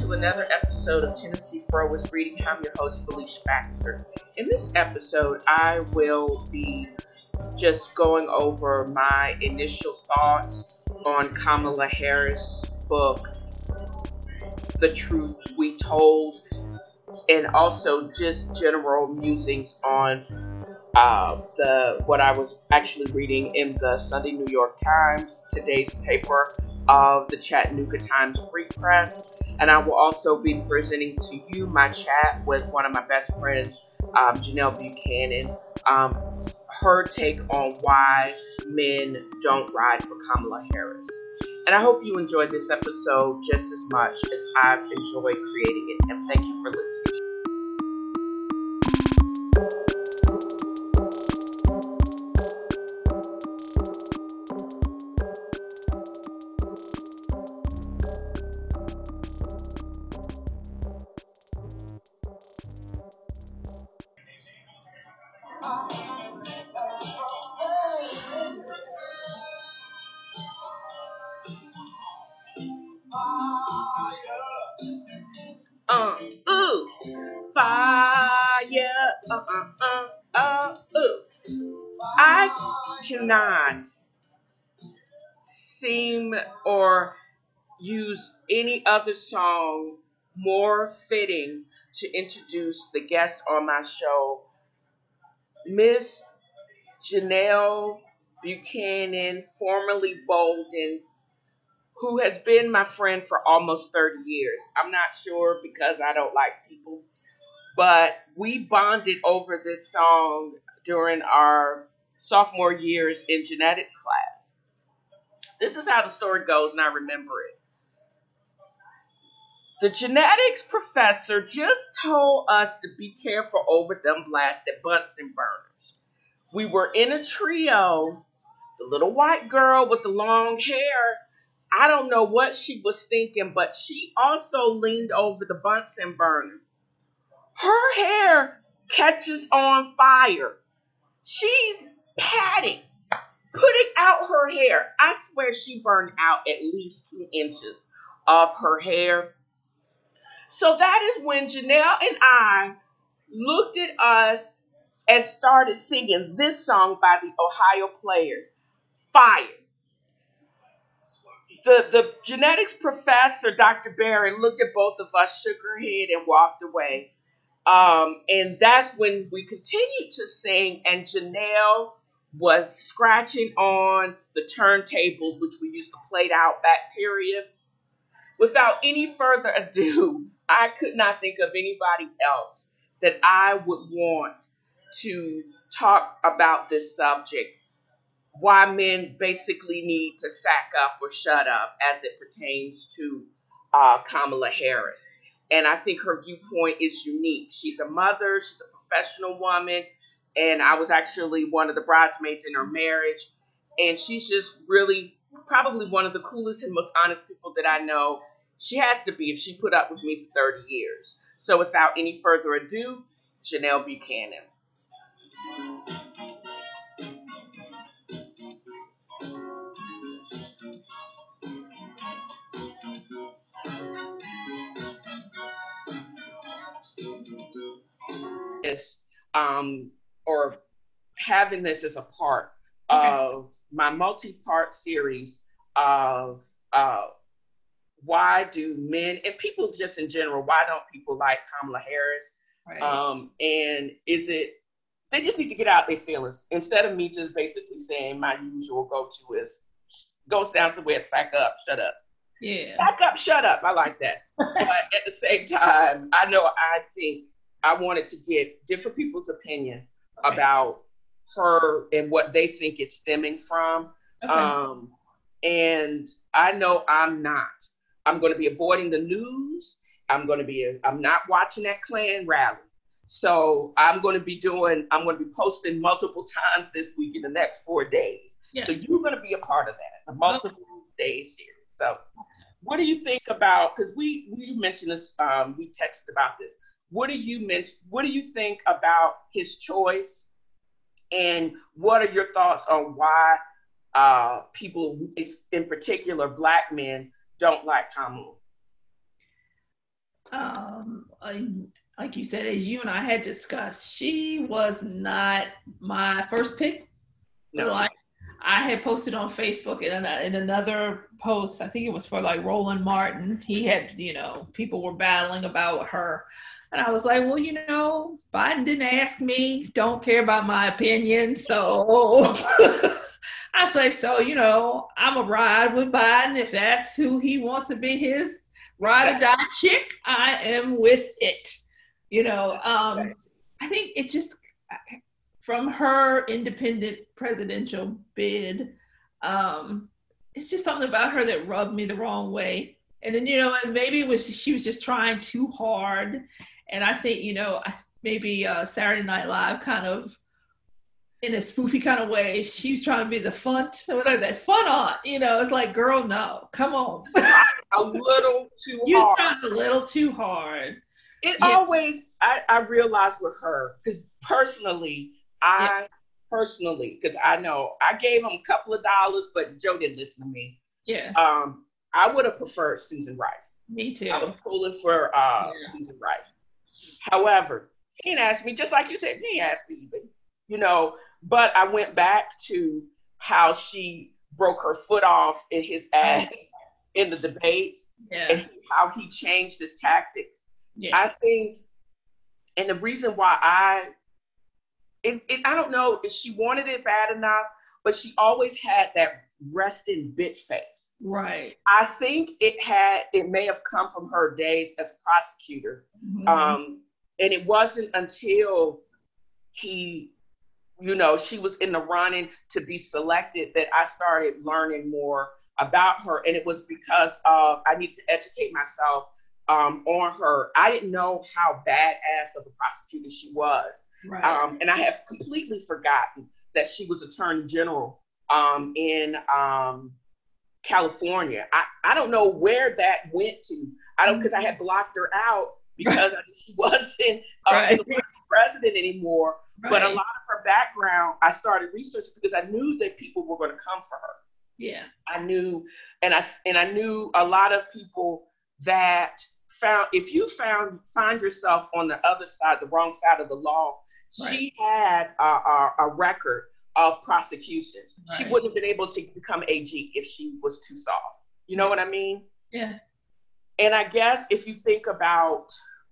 to another episode of Tennessee Fro is Reading. I'm your host, Felicia Baxter. In this episode, I will be just going over my initial thoughts on Kamala Harris' book, The Truth We Told, and also just general musings on what I was actually reading in the Sunday New York Times, today's paper of the Chattanooga Times Free Press. And I will also be presenting to you my chat with one of my best friends, Janelle Buchanan, her take on why men don't ride for Kamala Harris. And I hope you enjoyed this episode just as much as I've enjoyed creating it. And thank you for listening. Fire. I cannot seem or use any other song more fitting to introduce the guest on my show, Miss Janelle Buchanan, formerly Bolden, who has been my friend for almost 30 years. I'm not sure because I don't like people, but we bonded over this song during our sophomore years in genetics class. This is how the story goes, and I remember it. The genetics professor just told us to be careful over them blasted Bunsen burners. We were in a trio. The little white girl with the long hair, I don't know what she was thinking, but she also leaned over the Bunsen burner. Her hair catches on fire. She's patting, putting out her hair. I swear she burned out at least 2 inches of her hair. So that is when Janelle and I looked at us and started singing this song by the Ohio Players, Fire. The genetics professor, Dr. Barry, looked at both of us, shook her head, and walked away. And that's when we continued to sing, and Janelle was scratching on the turntables, which we used to plate out bacteria. Without any further ado, I could not think of anybody else that I would want to talk about this subject, why men basically need to sack up or shut up as it pertains to Kamala Harris. And I think her viewpoint is unique. She's a mother, she's a professional woman, and I was actually one of the bridesmaids in her marriage. And she's just really probably one of the coolest and most honest people that I know. She has to be if she put up with me for 30 years. So without any further ado, Janelle Buchanan. This, or having this as a part of my multi-part series of why do men and people just in general, why don't people like Kamala Harris? Right. And is it, they just need to get out their feelings instead of me just basically saying my usual go-to is go down somewhere, sack up, shut up. Yeah. Sack up, shut up. I like that. But at the same time, I think I wanted to get different people's opinion about her and what they think it's stemming from. Okay. And I know I'm going to be avoiding the news. I'm not watching that Klan rally. So I'm going to be posting multiple times this week in the next 4 days. Yeah. So you're going to be a part of that, a multiple day series. So what do you think about, because we mentioned this, we texted about this. What do you think about his choice? And what are your thoughts on why people, in particular Black men, don't like Kamala? I, like you said, as you and I had discussed, she was not my first pick. No, Like she. I had posted on Facebook in another post, I think it was for like Roland Martin. He had, people were battling about her. And I was like, well, Biden didn't ask me, don't care about my opinion. So I say, so, I'm a ride with Biden. If that's who he wants to be his ride or Exactly. die chick, I am with it. Right. I think it just, from her independent presidential bid, um, it's just something about her that rubbed me the wrong way. And then, and maybe she was just trying too hard. And I think, maybe Saturday Night Live kind of in a spoofy kind of way, she was trying to be the fun, like that fun aunt, it's like, girl, no, come on. Trying a little too You hard. trying a little too hard. It Yeah, always, I realize with her, because yeah, because I know I gave him a couple of dollars, but Joe didn't listen to me. yeah, I would have preferred Susan Rice. me I was too. pulling for Yeah. Susan Rice. However, he didn't ask me, just like you said, he didn't ask me even, but I went back to how she broke her foot off in his Oh, ass in the debates yeah, and how he changed his tactics. yeah, I think, and the reason why I don't know if she wanted it bad enough, but she always had that resting bitch face. right. I think it may have come from her days as a prosecutor. Mm-hmm. And it wasn't until he, she was in the running to be selected that I started learning more about her. And it was because of I needed to educate myself on her. I didn't know how badass of a prosecutor she was. Right. And I have completely forgotten that she was attorney general in California. I don't know where that went to. I don't, because I had blocked her out because I knew she wasn't Right. an elected president anymore. But a Right. lot of her background, I started researching because I knew that people were going to come for her. Yeah. I knew, and I knew a lot of people that found if you find yourself on the other side, the wrong side of the law. Right. She had a record of prosecutions. She Right. wouldn't have been able to become AG if she was too soft. You know Yeah. what I mean? Yeah. And I guess if you think about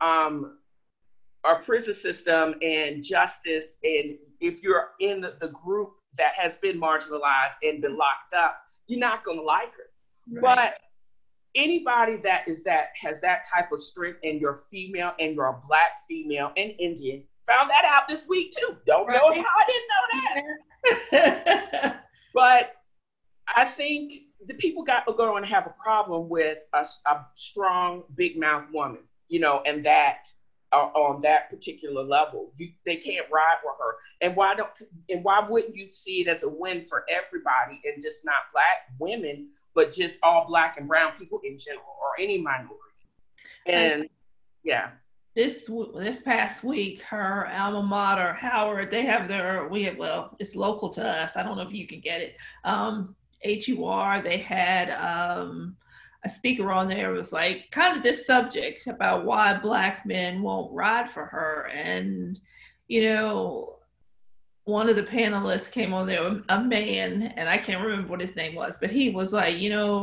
our prison system and justice, and if you're in the group that has been marginalized and been locked up, you're not going to like her. Right. But anybody that has that type of strength, and you're female and you're a black female and Indian, found that out this week too. Don't know Right. how I didn't know that, Yeah. but I think the people are going to have a problem with a strong, big mouth woman, and that on that particular level, they can't ride with her. And why wouldn't you see it as a win for everybody, and just not black women, but just all black and brown people in general, or any minority? And And yeah, this past week, her alma mater, Howard, they have it's local to us. I don't know if you can get it. HUR, they had a speaker on there. It was like kind of this subject about why black men won't ride for her. And, you know, one of the panelists came on there, a man, and I can't remember what his name was, but he was like,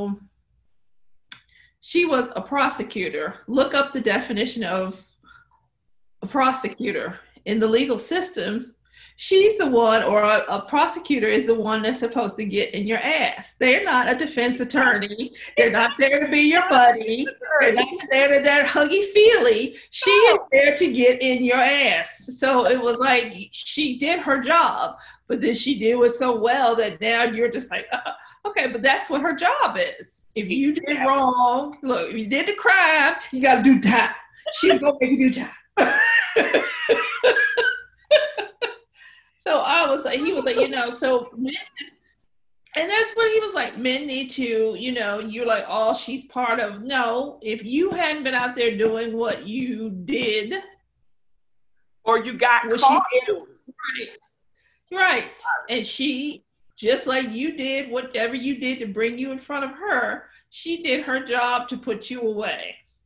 she was a prosecutor. Look up the definition of a prosecutor in the legal system. She's the one, or a prosecutor is the one that's supposed to get in your ass. They're not a defense attorney. They're not exactly. there to be your buddy. They're not there to that huggy feely. She is No. there to get in your ass. So it was like she did her job, but then she did it so well that now you're just like, okay, but that's what her job is. If you did Exactly. wrong, look, if you did the crime, you got to do time. She's going to make you do time. So I was like, he was like, so men, and that's what he was like, men need to, you're like, oh, she's part of, no, if you hadn't been out there doing what you did, Or you got what she caught did, doing. right. And she, just like you did, whatever you did to bring you in front of her, she did her job to put you away.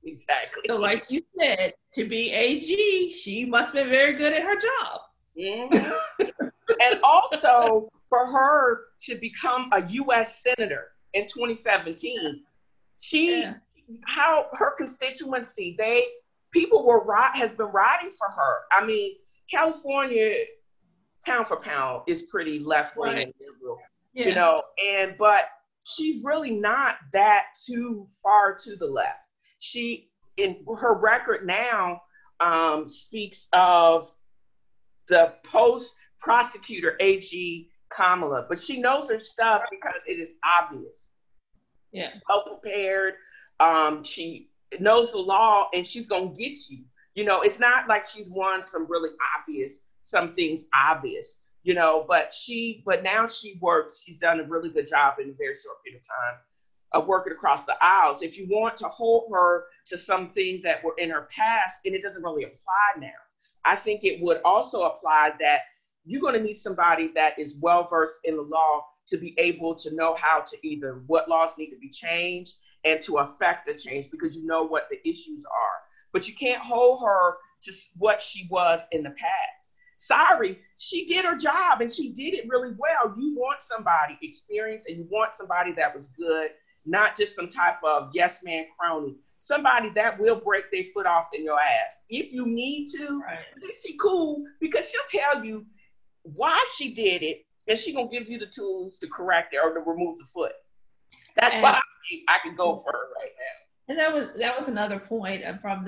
Exactly. So like you said, to be AG, she must have been very good at her job. Mm-hmm. And also for her to become a U.S. Senator in 2017, Yeah. how her constituency, people has been riding for her. I mean, California, pound for pound, is pretty left wing Right. and liberal, Yeah. but she's really not that too far to the left. She, in her record now, speaks of the post prosecutor AG Kamala, but she knows her stuff because it is obvious. Yeah. Well prepared. She knows the law, and she's gonna get you. It's not like she's won some things obvious, but now she's done a really good job in a very short period of time of working across the aisles. If you want to hold her to some things that were in her past, and it doesn't really apply now, I think it would also apply that you're going to need somebody that is well versed in the law to be able to know how to either what laws need to be changed and to affect the change, because you know what the issues are. But you can't hold her to what she was in the past. Sorry, she did her job and she did it really well. You want somebody experienced, and you want somebody that was good, not just some type of yes man crony. Somebody that will break their foot off in your ass if you need to. Right. She cool, because she'll tell you why she did it, and she gonna give you the tools to correct it or to remove the foot. That's why I can go for her right now. And that was another point from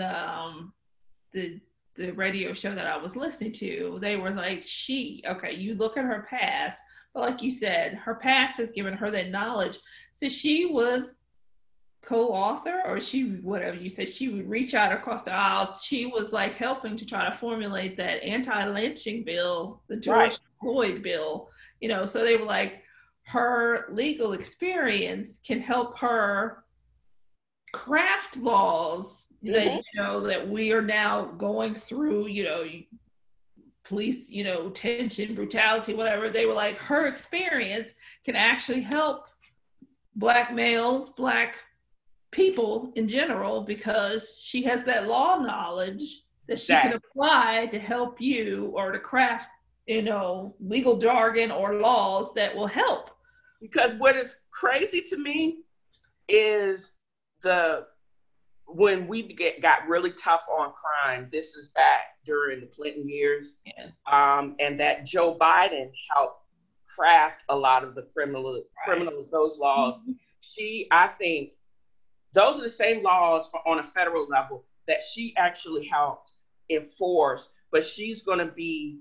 the radio show that I was listening to. They were like, you look at her past, but like you said, her past has given her that knowledge. So she was co-author, or whatever you said, she would reach out across the aisle. She was like helping to try to formulate that anti-lynching bill, the George Floyd bill, so they were like, her legal experience can help her craft laws that, that we are now going through, police, tension, brutality, whatever. They were like, her experience can actually help Black males, Black people in general, because she has that law knowledge that she can apply to help you, or to craft, legal jargon or laws that will help. Because what is crazy to me is when we got really tough on crime, this is back during the Clinton years, and that Joe Biden helped craft a lot of the criminal those laws. I think those are the same laws on a federal level that she actually helped enforce, but she's going to be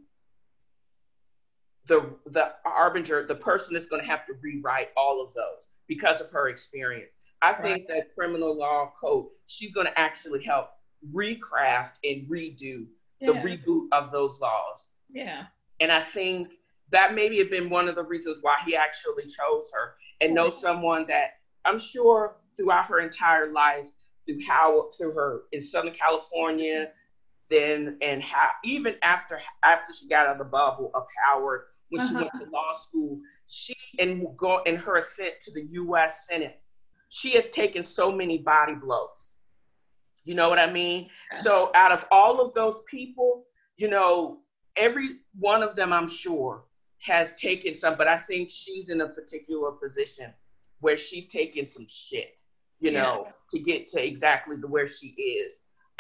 the harbinger, the person that's going to have to rewrite all of those because of her experience. I think that criminal law code, she's going to actually help recraft and redo the reboot of those laws. Yeah. And I think that maybe have been one of the reasons why he actually chose her, and know someone that I'm sure throughout her entire life, through her in Southern California, then, and how even after she got out of the bubble of Howard, when she went to law school, in her ascent to the U.S. Senate, she has taken so many body blows. You know what I mean? Yeah. So out of all of those people, every one of them, I'm sure, has taken some, but I think she's in a particular position where she's taken some shit, to get to exactly to where she is.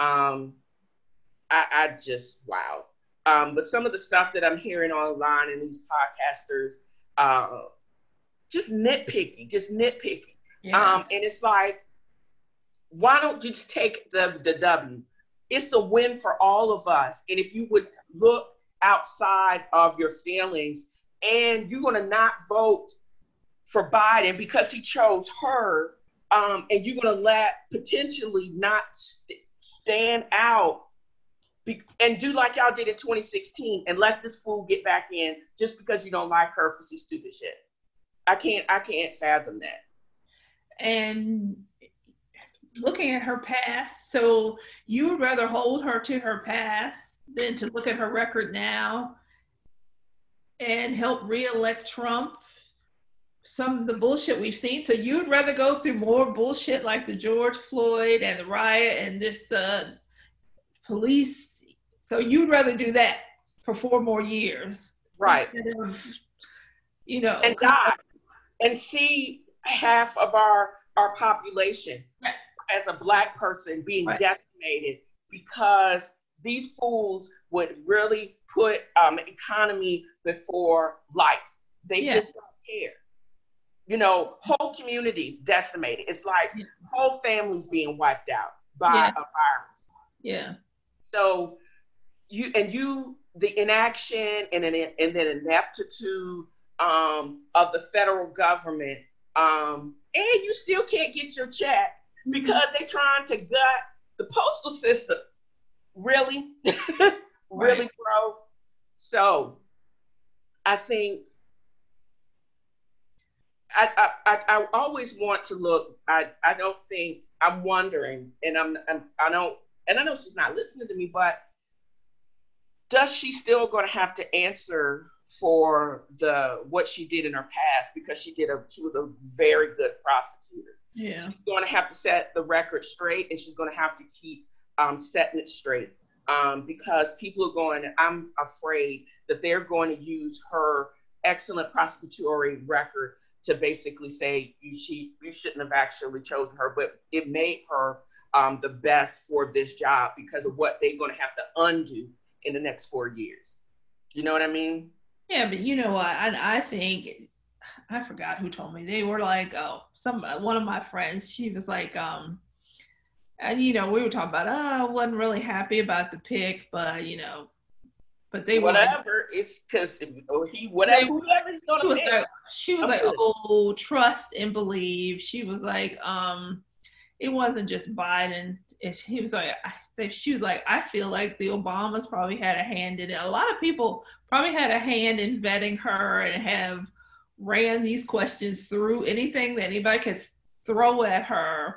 I just, wow. But some of the stuff that I'm hearing online and these podcasters, just nitpicky. Yeah. And it's like, why don't you just take the W? It's a win for all of us. And if you would look outside of your feelings, and you're going to not vote for Biden because he chose her, and you're going to let potentially not stand out and do like y'all did in 2016 and let this fool get back in just because you don't like her for some stupid shit. I can't fathom that. And looking at her past, so you would rather hold her to her past than to look at her record now and help re-elect Trump? some of the bullshit we've seen. So you'd rather go through more bullshit like the George Floyd and the riot and this police. So you'd rather do that for 4 more years Right. instead of, And die and see half of our population right. as a Black person being Right. decimated because these fools would really put economy before life. They just don't care. Whole communities decimated. It's like whole families being wiped out by a virus. Yeah. So the inaction and then ineptitude of the federal government, and you still can't get your check because they're trying to gut the postal system. Really? Really, right. bro? So I think I always want to look. I don't think I'm wondering, and I know she's not listening to me, but does she still going to have to answer for what she did in her past, because she was a very good prosecutor. Yeah. She's going to have to set the record straight, and she's going to have to keep setting it straight, because people are I'm afraid that they're going to use her excellent prosecutorial record to basically say you shouldn't have actually chosen her, but it made her the best for this job because of what they're going to have to undo in the next 4 years. You know what I mean? Yeah, but you know what? I think, I forgot who told me. They were like, one of my friends, she was like, and we were talking about, I wasn't really happy about the pick, but but they whatever. It's because whoever he's gonna pick. She was like, oh, trust and believe. She was like, it wasn't just Biden. She was like, I feel like the Obamas probably had a hand in it. A lot of people probably had a hand in vetting her and have ran these questions through. Anything that anybody could throw at her,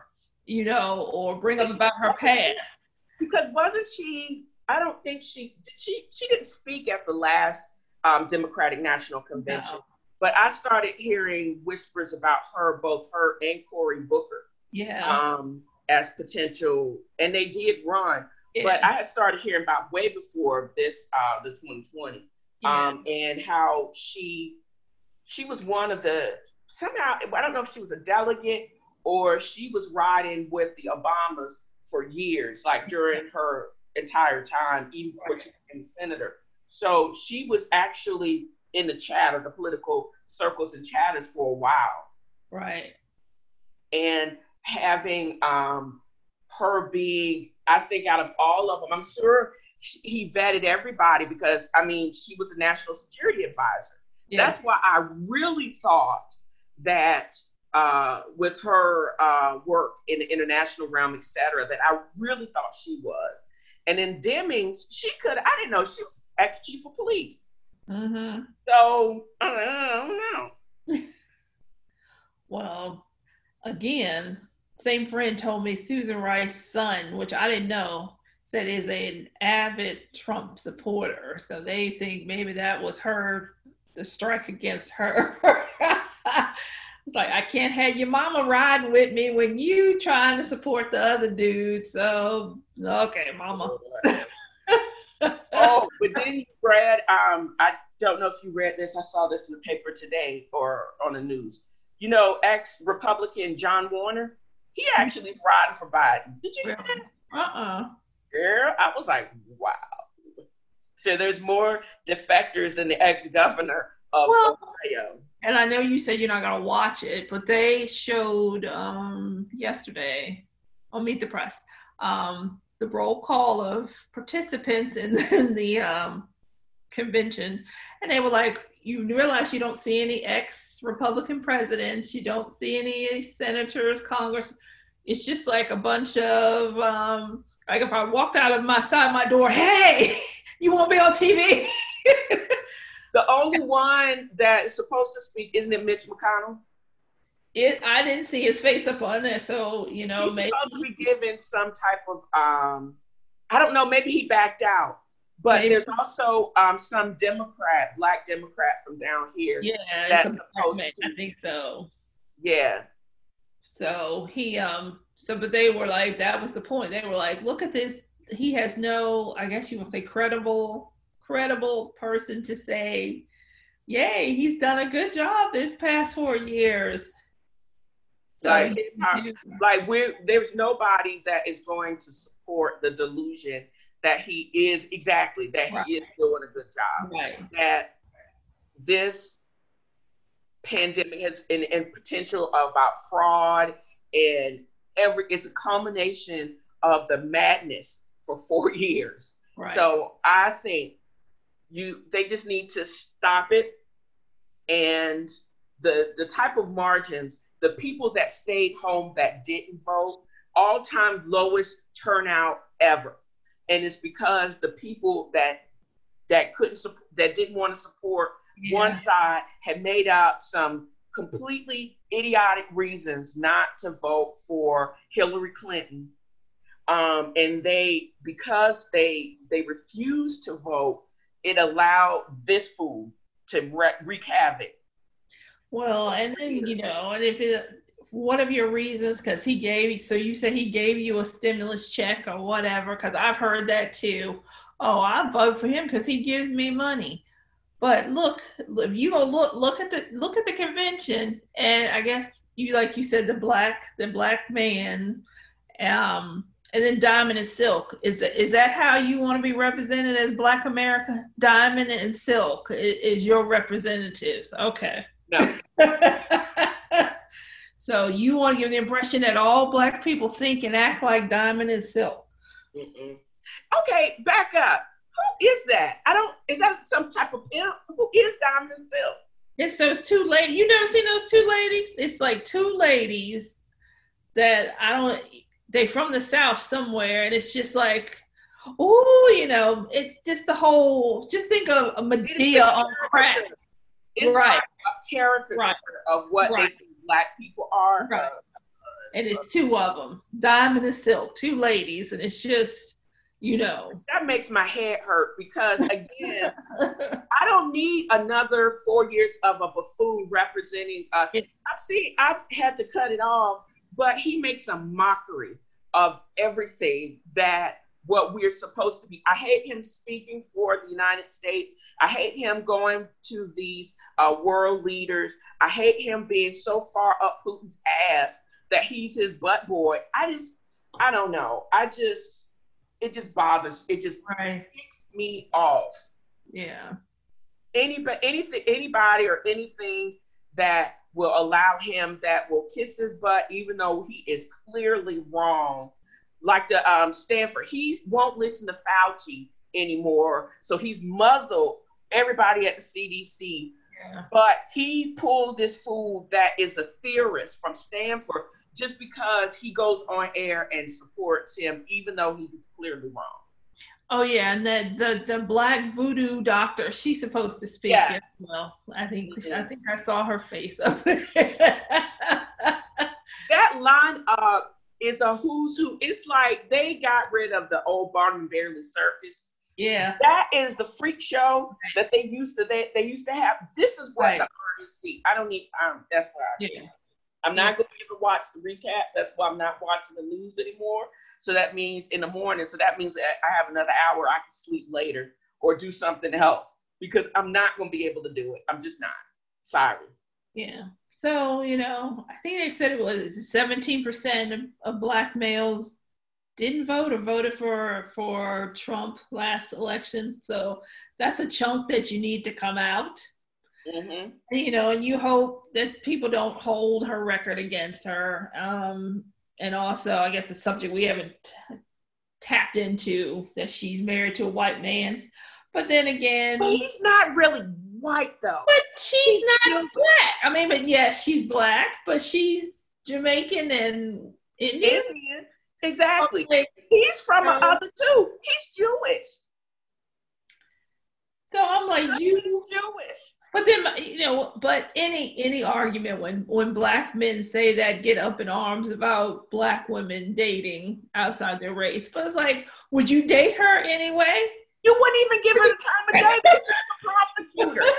or bring up about her past. Because wasn't she? I don't think she didn't speak at the last Democratic National Convention. No. But I started hearing whispers about both her and Cory Booker. Yeah. As potential, and they did run. Yeah. But I had started hearing about way before this, the 2020, and how she was one of the, somehow, I don't know if she was a delegate or she was riding with the Obamas for years, like during her entire time, even before she became senator. So she was actually in the chatter, the political circles and chatters for a while. Right. And having her being, I think out of all of them, I'm sure he vetted everybody because, she was a national security advisor. Yeah. That's why I really thought that with her work in the international realm, et cetera, that I really thought she was. And in Demings, I didn't know she was ex-chief of police. Mm-hmm. So, I don't know. Well, again, same friend told me Susan Rice's son, which I didn't know, said is an avid Trump supporter. So they think maybe that was the strike against her. It's like, I can't have your mama riding with me when you trying to support the other dude. So, okay, mama. Oh, but then you read, I don't know if you read this. I saw this in the paper today or on the news. Ex-Republican John Warner, he actually is riding for Biden. Did you know that? Girl, I was like, wow. So there's more defectors than the ex-governor of Ohio. And I know you said you're not going to watch it, but they showed yesterday on Meet the Press the roll call of participants in the convention. And they were like, you realize you don't see any ex-Republican presidents. You don't see any senators, Congress. It's just like a bunch of, like if I walked out of my door, hey, you won't be on TV. The only one that is supposed to speak, isn't it Mitch McConnell? I didn't see his face up on there, so, he's maybe supposed to be given some type of, I don't know, maybe he backed out. But Maybe, there's also some Black Democrat from down here yeah, it's a that's black man. supposed I to, think so. yeah, So but they were like, that was the point. They were like, look at this. He has no, I guess you would say, credible person to say, yay, he's done a good job this past 4 years. So like there's nobody that is going to support the delusion that right, he is doing a good job. right. That this pandemic has and potential about fraud and it's a culmination of the madness for 4 years. Right. So I think they just need to stop it. And the type of margins, the people that stayed home that didn't vote, all-time lowest turnout ever. And it's because the people that couldn't that didn't want to support one side had made out some completely idiotic reasons not to vote for Hillary Clinton. And because they refused to vote, it allowed this fool to wreak havoc. Well, and then, and if one of your reasons, because you said he gave you a stimulus check or whatever, because I've heard that too. Oh, I vote for him because he gives me money. But look, if you go look at the convention, and I guess like you said, the black man, and then Diamond and Silk. Is that how you want to be represented as Black America? Diamond and Silk is your representatives. Okay. No. So you want to give the impression that all Black people think and act like Diamond and Silk. Mm-mm. Okay, back up. Who is that? Is that some type of pimp? Who is Diamond and Silk? It's those two ladies. You never seen those two ladies? It's like two ladies that they from the South somewhere, and it's just like, it's just the whole, just think of a Medea on crack. It's right. Like a caricature of what they think Black people are. Right. And it's two of them, Diamond and Silk, two ladies, and it's just, That makes my head hurt because, again, I don't need another 4 years of a buffoon representing us. I've had to cut it off, but he makes a mockery of everything that what we're supposed to be. I hate him speaking for the United States. I hate him going to these world leaders. I hate him being so far up Putin's ass that he's his butt boy. I don't know. It just bothers. It just kicks me off. Yeah. Anybody or anything that will allow him, that will kiss his butt, even though he is clearly wrong. Like the Stanford, he won't listen to Fauci anymore, so he's muzzled everybody at the CDC. Yeah. But he pulled this fool that is a theorist from Stanford just because he goes on air and supports him, even though he was clearly wrong. Oh yeah, and the Black voodoo doctor, she's supposed to speak as well. I think I saw her face up there. That line is a who's who. It's like they got rid of the old Barnum and Bailey circus. Yeah, that is the freak show that they used to have. This is what the artists see. I don't need. That's what I do. I'm not going to be able to watch the recap. That's why I'm not watching the news anymore. So that means in the morning. So that means that I have another hour. I can sleep later or do something else because I'm not going to be able to do it. I'm just not. Sorry. Yeah. So, I think they said it was 17% of Black males didn't vote or voted for Trump last election. So that's a chunk that you need to come out. Mm-hmm. And you hope that people don't hold her record against her. And also, I guess the subject we haven't tapped into, that she's married to a white man. But then again, but he's not really white though. But she's not Black. I mean, but yes, she's Black, but she's Jamaican and Indian. Exactly. He's from other two. He's Jewish. So I'm like, he's Jewish. But then, but any argument when Black men say that, get up in arms about Black women dating outside their race. But it's like, would you date her anyway? You wouldn't even give her the time of day because she's a prosecutor.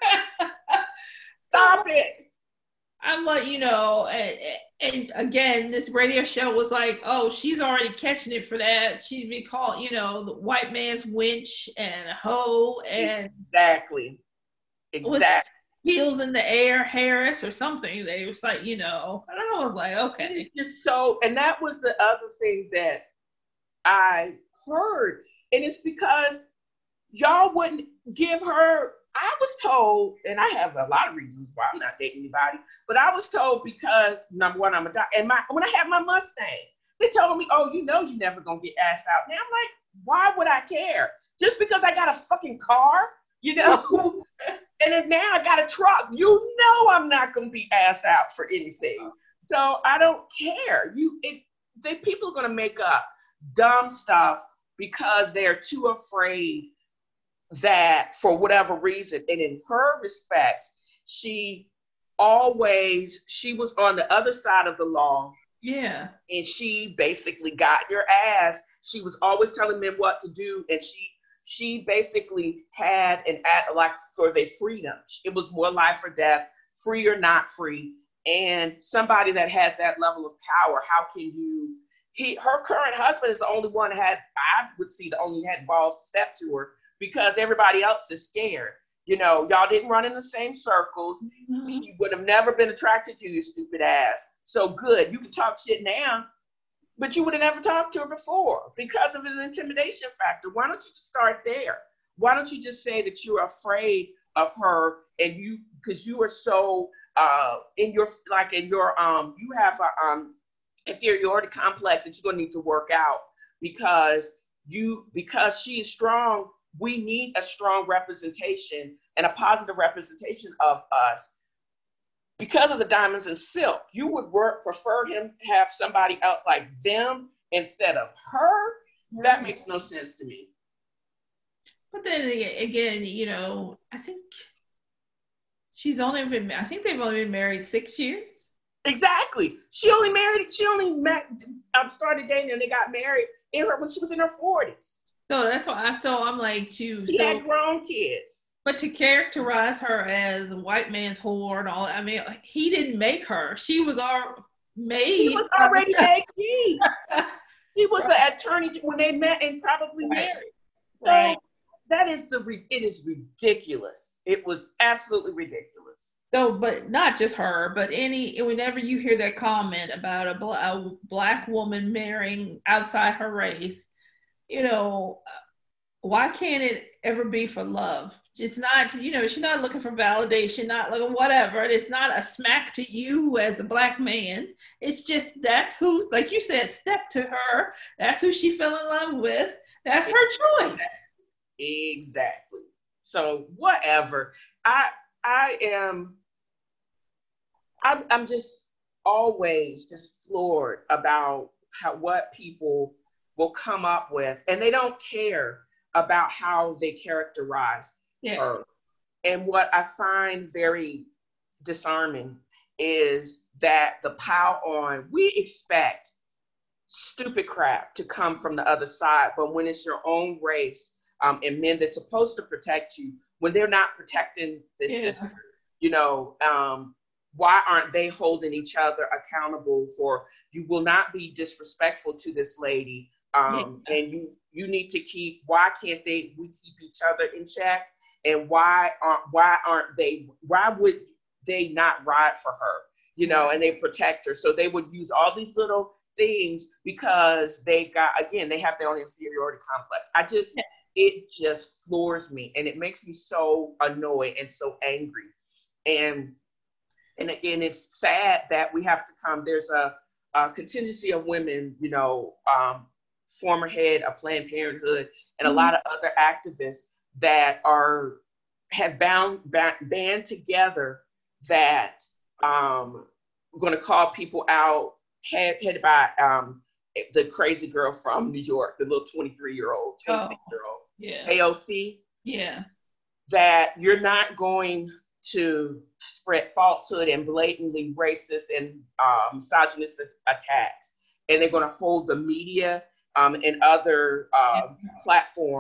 Stop it. I'm like, and again, this radio show was like, oh, she's already catching it for that. She'd be called, the white man's wench and a hoe and exactly. Heels in the air, Harris or something. They was like, and I was like, okay. It's just so, and that was the other thing that I heard, and it's because y'all wouldn't give her. I was told, and I have a lot of reasons why I'm not dating anybody, but I was told because number one, I'm a doctor, and when I had my Mustang, they told me, "Oh, you're never gonna get asked out." Now I'm like, why would I care? Just because I got a fucking car, and then now I got a truck, I'm not gonna be asked out for anything. So I don't care. People are gonna make up dumb stuff because they're too afraid that for whatever reason. And in her respects, she was on the other side of the law. Yeah. And she basically got your ass. She was always telling men what to do. And she basically had an act like for their freedom. It was more life or death, free or not free. And somebody that had that level of power, how can you, her current husband is the only one I would see the only had balls to step to her because everybody else is scared. Y'all didn't run in the same circles. Mm-hmm. She would have never been attracted to you, stupid ass. So good. You can talk shit now, but you would have never talked to her before because of an intimidation factor. Why don't you just start there? Why don't you just say that you're afraid of her and because you are so you have a inferiority complex that you're gonna need to work out because she is strong. We need a strong representation and a positive representation of us. Because of the diamonds and silk, you would prefer him to have somebody else like them instead of her. That makes no sense to me. But then again, I think they've only been married 6 years. Exactly. She only started dating and they got married when she was in her 40s. So that's why I'm like, she had grown kids. But to characterize her as a white man's whore and all, I mean, he didn't make her. She was made. He was already made. He was an attorney when they met and probably married. So right. It is ridiculous. It was absolutely ridiculous. So, but not just her, but whenever you hear that comment about a black woman marrying outside her race, why can't it ever be for love? It's not, she's not looking for validation, not looking whatever. It's not a smack to you as a black man. It's just, that's who, like you said, step to her. That's who she fell in love with. That's her choice. Exactly. So whatever. I'm just always just floored about what people will come up with, and they don't care about how they characterize her. And what I find very disarming is that the pile on, we expect stupid crap to come from the other side, but when it's your own race and men that's supposed to protect you, when they're not protecting the sister, why aren't they holding each other accountable for, you will not be disrespectful to this lady, and you need to why can't we keep each other in check? And why would they not ride for her, and they protect her? So they would use all these little things because they have their own inferiority complex. It just floors me, and it makes me so annoyed and so angry. And again, it's sad that we have to there's a contingency of women, former head of Planned Parenthood and a lot of other activists that have band together that going to call people out, headed by the crazy girl from New York, the little 26-year-old AOC. Yeah. That you're not going to spread falsehood and blatantly racist and misogynistic attacks. And they're going to hold the media and other platforms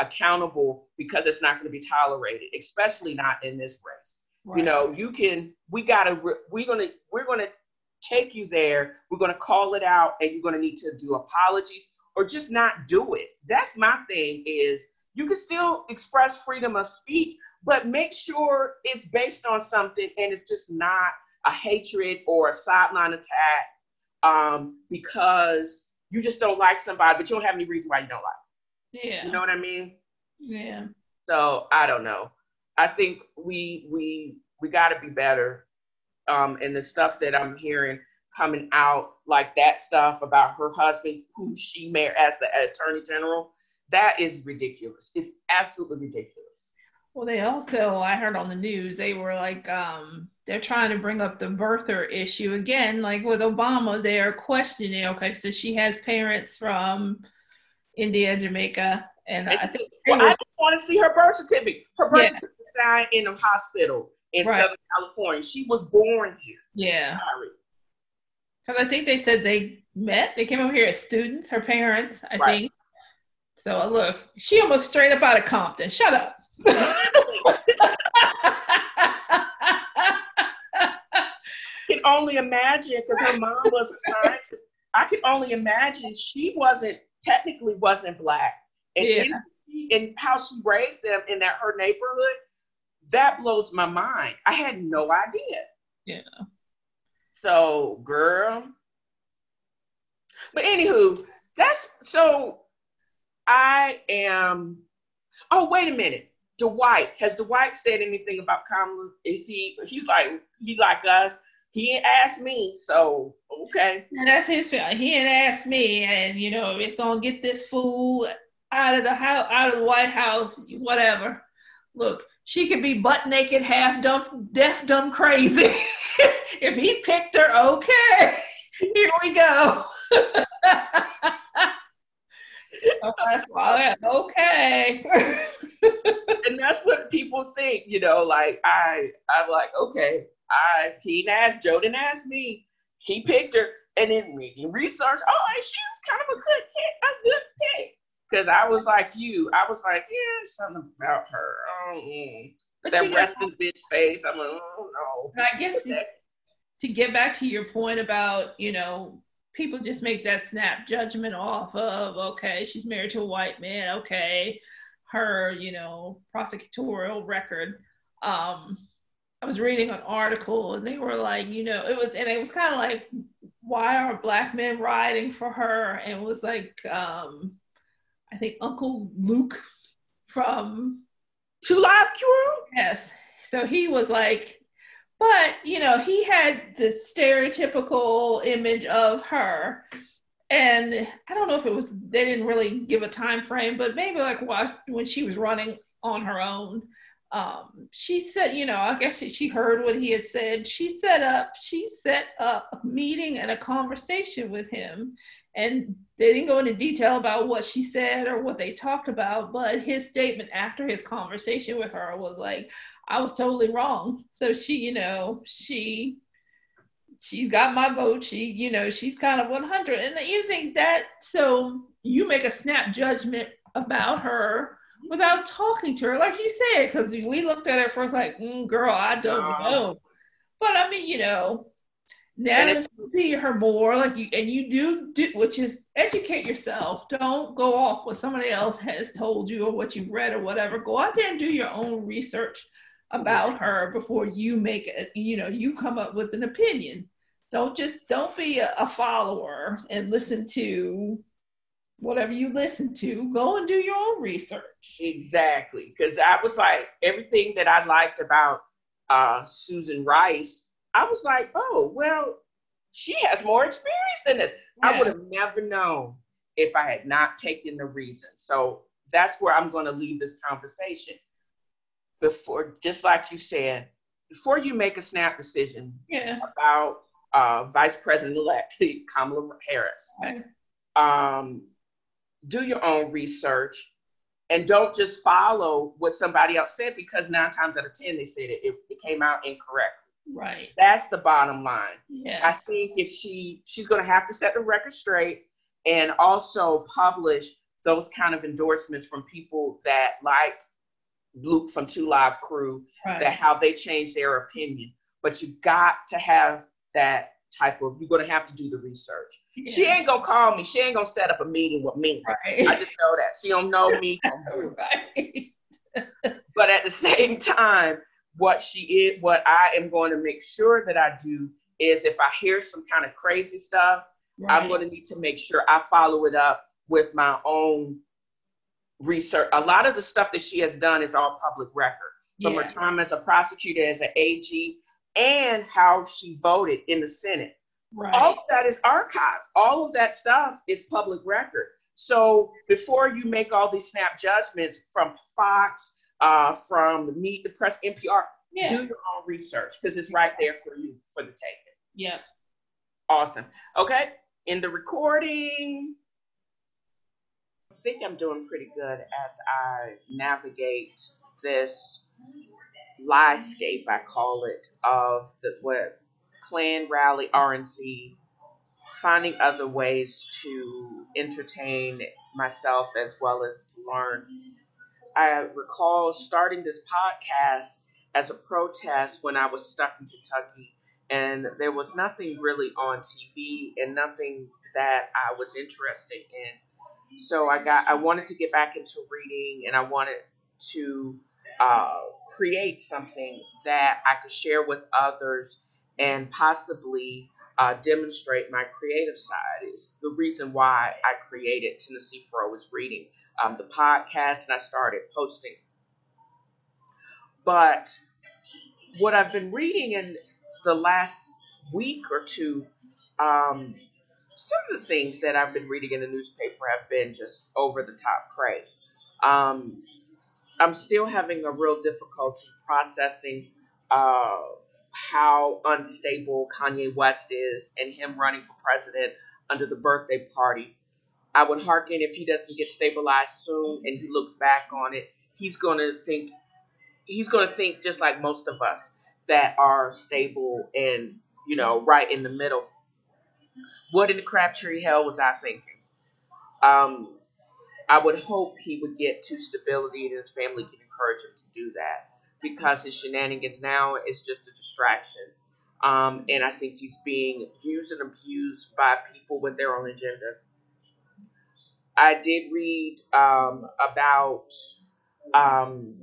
accountable, because it's not going to be tolerated, especially not in this race. Right. You know, we're going to take you there. We're going to call it out, and you're going to need to do apologies or just not do it. That's my thing. Is you can still express freedom of speech, but make sure it's based on something and it's just not a hatred or a sideline attack because you just don't like somebody, but you don't have any reason why you don't like them. Yeah. You know what I mean? Yeah. So I don't know. I think we got to be better. And the stuff that I'm hearing coming out, like that stuff about her husband, who she married as the attorney general, that is ridiculous. It's absolutely ridiculous. Well, they also, I heard on the news, they were like, they're trying to bring up the birther issue again, like with Obama. They're questioning, okay, so she has parents from India, Jamaica, and I think I just want to see her birth certificate. Her birth certificate signed in a hospital in Southern California. She was born here. Yeah. Because I think they said they met. They came over here as students, her parents, I think. So look, she almost straight up out of Compton. Shut up. I can only imagine, because her mom was a scientist. I can only imagine she technically wasn't Black. And how she raised them in her neighborhood, that blows my mind. I had no idea. Yeah. So, girl. But anywho, I am. Oh, wait a minute. Has Dwight said anything about Kamala? He's like us. He ain't asked me, so okay. And that's his fault. He ain't asked me, and it's gonna get this fool out of the house, out of the White House, whatever. Look, she could be butt naked, half dumb, deaf, dumb, crazy. If he picked her, okay. Here we go. That's why, okay. And that's what people think, like I'm like, okay, he didn't ask, Joe didn't ask me. He picked her, and then reading research, she was kind of a good pick. Because I was like you. I was like, yeah, something about her. But that resting bitch face. I'm like, oh no. I guess to get back to your point about, people just make that snap judgment off of, okay, she's married to a white man. Okay, her, prosecutorial record. I was reading an article, and they were like, it was kind of like, why are Black men riding for her? And it was like, I think Uncle Luke from Two Live Crew. Yes. So he was like, but he had the stereotypical image of her. And I don't know if they didn't really give a time frame, but maybe like when she was running on her own, she said, I guess she heard what he had said. She set up a meeting and a conversation with him. And they didn't go into detail about what she said or what they talked about, but his statement after his conversation with her was like, I was totally wrong. So she's got my vote. She's kind of 100. And you think that, so you make a snap judgment about her without talking to her, like you said, because we looked at her first like, girl, I don't know. But I mean, now let's see her more, like you do, which is educate yourself. Don't go off what somebody else has told you or what you've read or whatever. Go out there and do your own research about her before you make it, you come up with an opinion. Don't be a follower and listen to whatever you listen to. Go and do your own research. Exactly. Because I was like, everything that I liked about Susan Rice, I was like, oh, well, she has more experience than this. Yeah. I would have never known if I had not taken the reason. So that's where I'm going to leave this conversation. Before, just like you said, before you make a snap decision about Vice President-elect Kamala Harris, do your own research and don't just follow what somebody else said, because 9 times out of 10 they said it came out incorrect. Right. That's the bottom line. Yeah. I think if she's going to have to set the record straight and also publish those kind of endorsements from people that like Luke from Two Live Crew, that Right. how they change their opinion. But you got to have that type of, you're going to have to do the research. She Yeah. ain't going to call me. She ain't going to set up a meeting with me. I Right. just know that. She don't know me from who. Right. But at the same time, what I am going to make sure that I do is if I hear some kind of crazy stuff, I'm Right. going to need to make sure I follow it up with my own research. A lot of the stuff that she has done is all public record from her Yeah. time as a prosecutor, as an AG, and how she voted in the Senate. All Right. of that is archived. All of that stuff is public record. So before you make all these snap judgments from Fox, from Meet the Press, NPR, do Yeah. your own research because it's right there for you for the taking. Yeah. Awesome. Okay. In the recording, I think I'm doing pretty good as I navigate this liescape, I call it, of the with Klan rally, RNC, finding other ways to entertain myself as well as to learn. I recall starting this podcast as a protest when I was stuck in Kentucky, and there was nothing really on TV and nothing that I was interested in. So I wanted to get back into reading, and I wanted to uh, create something that I could share with others and possibly demonstrate my creative side. Is the reason why I created Tennessee Fro is Reading, the podcast, and I started posting. But what I've been reading in the last week or two, um, some of the things that I've been reading in the newspaper have been just over the top cray. Um, I'm still having a real difficulty processing uh, how unstable Kanye West is and him running for president under the birthday party. I would hearken if he doesn't get stabilized soon and he looks back on it, he's gonna think just like most of us that are stable and right in the middle. What in the Crabtree hell was I thinking? Um, I would hope he would get to stability and his family can encourage him to do that because his shenanigans now is just a distraction. And I think he's being used and abused by people with their own agenda. I did read about um,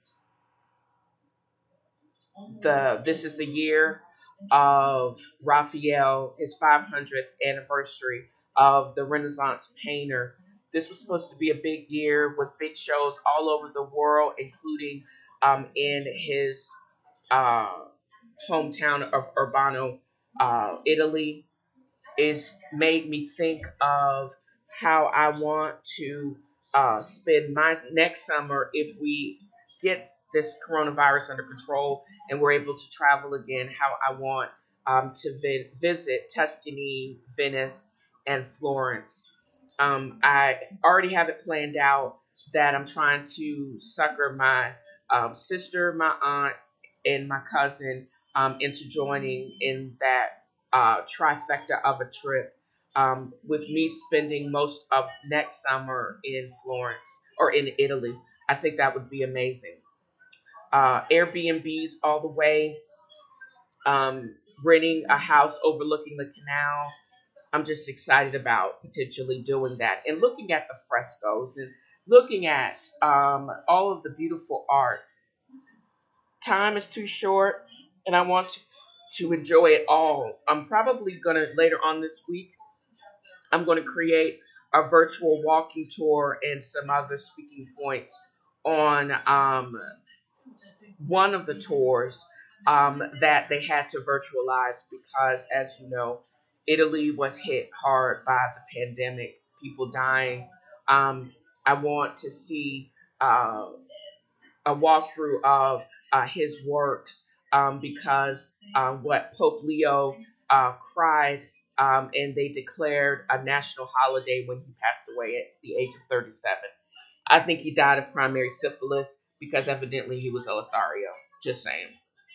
the this is the year of Raphael, his 500th anniversary of the Renaissance painter. This was supposed to be a big year with big shows all over the world, including in his uh, hometown of Urbano, Italy. Is made me think of how I want to spend my next summer if we get this coronavirus under control and we're able to travel again. How I want to visit Tuscany, Venice, and Florence. I already have it planned out that I'm trying to sucker my sister, my aunt, and my cousin into joining in that trifecta of a trip, with me spending most of next summer in Florence or in Italy. I think that would be amazing. Airbnbs all the way, um, renting a house overlooking the canal. I'm just excited about potentially doing that and looking at the frescoes and looking at all of the beautiful art. Time is too short, and I want to enjoy it all. I'm probably going to later on this week I'm going to create a virtual walking tour and some other speaking points on one of the tours that they had to virtualize because, as you know, Italy was hit hard by the pandemic, people dying. Um, I want to see uh, a walkthrough of his works because what Pope Leo cried, and they declared a national holiday when he passed away at the age of 37. I think he died of primary syphilis because evidently he was a Lothario. Just saying.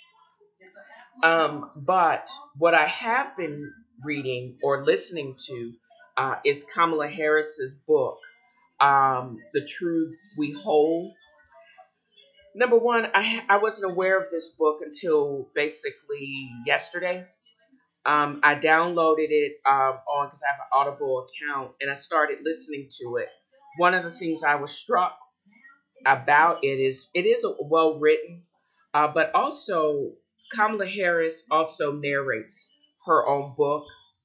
But what I have been reading or listening to is Kamala Harris's book, the truths we hold. Number one, I wasn't aware of this book until basically yesterday. I downloaded it on because I have an Audible account, and I started listening to it. One of the things I was struck about it is a well written, but also Kamala Harris also narrates her own book.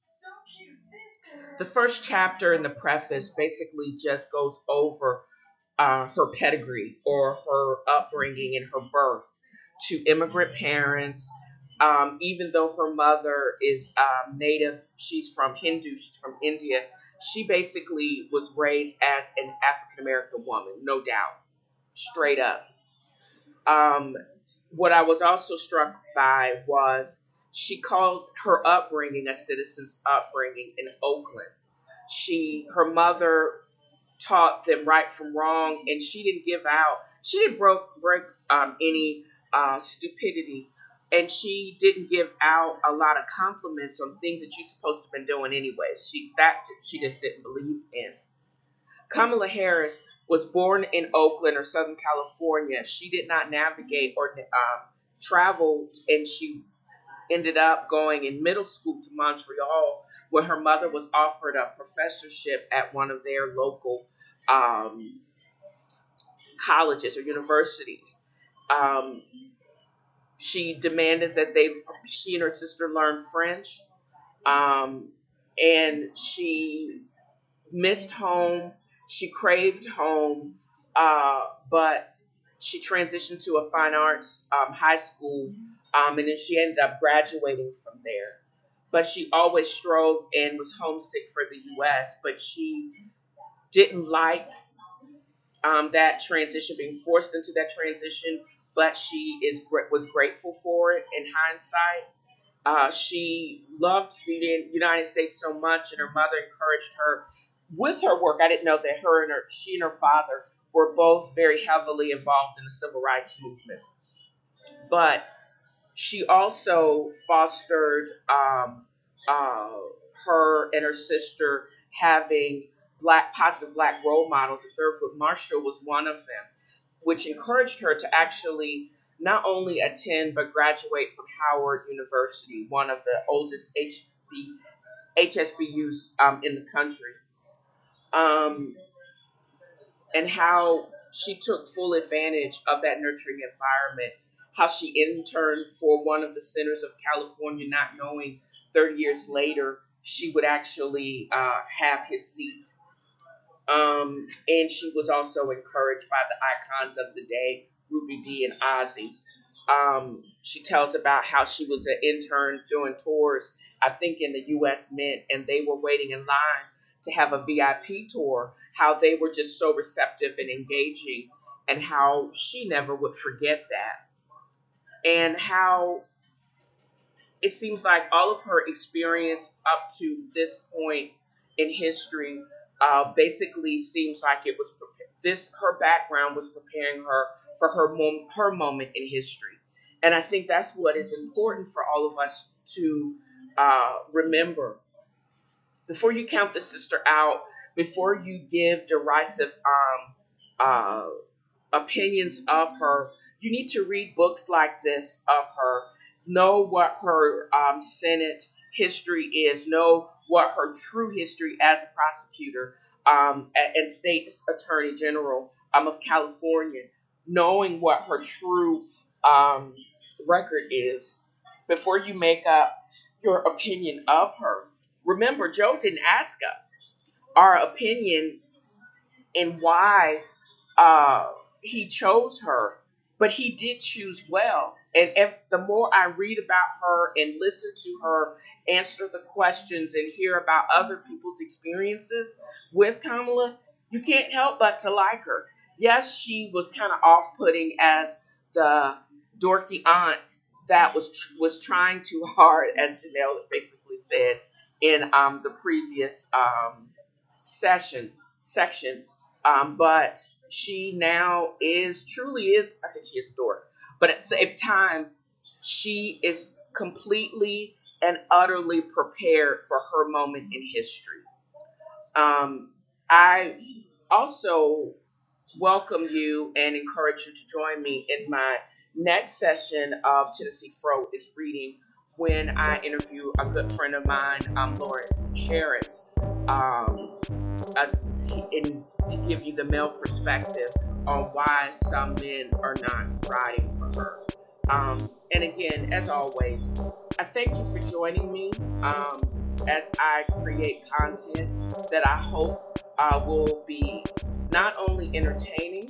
The first chapter in the preface basically just goes over her pedigree or her upbringing and her birth to immigrant parents. Even though her mother is native, she's from Hindu, she's from India. She basically was raised as an African American woman, no doubt, straight up. Um, what I was also struck by was she called her upbringing a citizen's upbringing in Oakland. Her mother taught them right from wrong, and she didn't break any stupidity, and she didn't give out a lot of compliments on things that you're supposed to have been doing anyways. She just didn't believe in. Kamala Harris was born in Oakland or Southern California. She did not navigate or travel, and she ended up going in middle school to Montreal, where her mother was offered a professorship at one of their local um, colleges or universities. Um, she demanded that she and her sister learn French, um, and she missed home. She craved home, but she transitioned to a fine arts high school, and then she ended up graduating from there. But she always strove and was homesick for the U.S. But she didn't like that transition, being forced into that transition. But was grateful for it in hindsight. She loved the United States so much, and her mother encouraged her with her work. I didn't know that she and her father were both very heavily involved in the civil rights movement. But she also fostered uh, her and her sister having positive black role models. And Thurgood Marshall was one of them, which encouraged her to actually not only attend but graduate from Howard University, one of the oldest HSBUs in the country, um, and how she took full advantage of that nurturing environment. How she interned for one of the centers of California, not knowing 30 years later she would actually have his seat. And she was also encouraged by the icons of the day, Ruby Dee and Ozzy. She tells about how she was an intern doing tours, I think in the U.S. Mint, and they were waiting in line to have a VIP tour, how they were just so receptive and engaging, and how she never would forget that. And how it seems like all of her experience up to this point in history basically seems like it was this her background was preparing her for her moment in history, and I think that's what is important for all of us to remember before you count the sister out, before you give derisive uh, opinions of her. You need to read books like this of her, know what her Senate history is, know what her true history as a prosecutor and state attorney general of California, knowing what her true um, record is before you make up your opinion of her. Remember, Joe didn't ask us our opinion and why uh, he chose her, but he did choose well. And if the more I read about her and listen to her answer the questions and hear about other people's experiences with Kamala, you can't help but to like her. Yes, she was kind of off-putting as the dorky aunt that was trying too hard, as Janelle basically said in the previous section. But she now truly is, I think she is a dork. But at the same time, she is completely and utterly prepared for her moment in history. Um, I also welcome you and encourage you to join me in my next session of Tennessee Fro is Reading when I interview a good friend of mine, Lawrence Harris, um, uh, to give you the male perspective on why some men are not riding for her. Um, and again, as always, I thank you for joining me as I create content that I hope will be not only entertaining,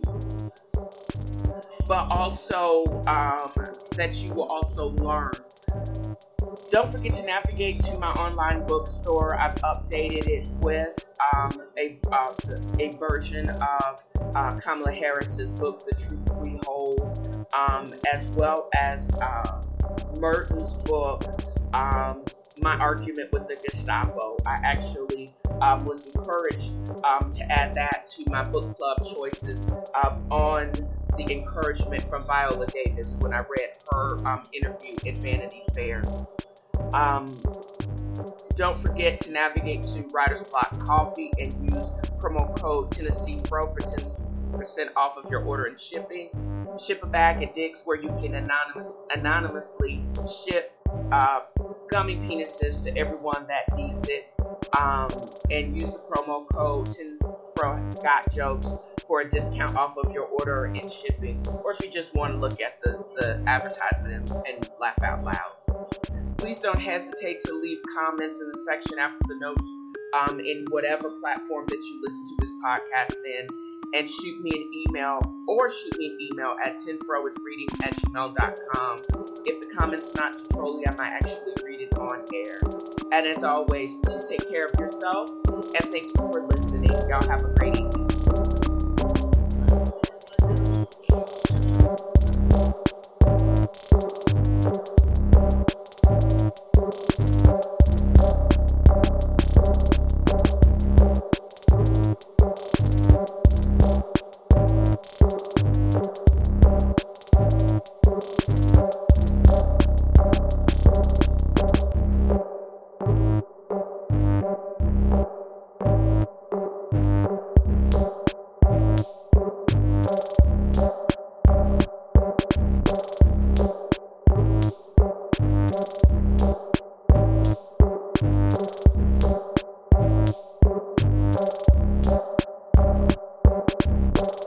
but also that you will also learn. Don't forget to navigate to my online bookstore. I've updated it with a version of Kamala Harris's book, The Truth We Hold, as well as Merton's book, My Argument with the Gestapo. I actually was encouraged to add that to my book club choices on the encouragement from Viola Davis when I read her interview in Vanity Fair. Um, don't forget to navigate to Writer's Block Coffee and use promo code Tennessee Fro for 10% off of your order and shipping. Ship a bag at Dick's where you can anonymously ship gummy penises to everyone that needs it. And use the promo code 10Fro Got Jokes for a discount off of your order and shipping. Or if you just want to look at the advertisement and laugh out loud. Please don't hesitate to leave comments in the section after the notes in whatever platform that you listen to this podcast in, and shoot me an email at 10froisreading@gmail.com. If the comment's not too trolly, I might actually read it on air. And as always, please take care of yourself, and thank you for listening. Y'all have a great evening.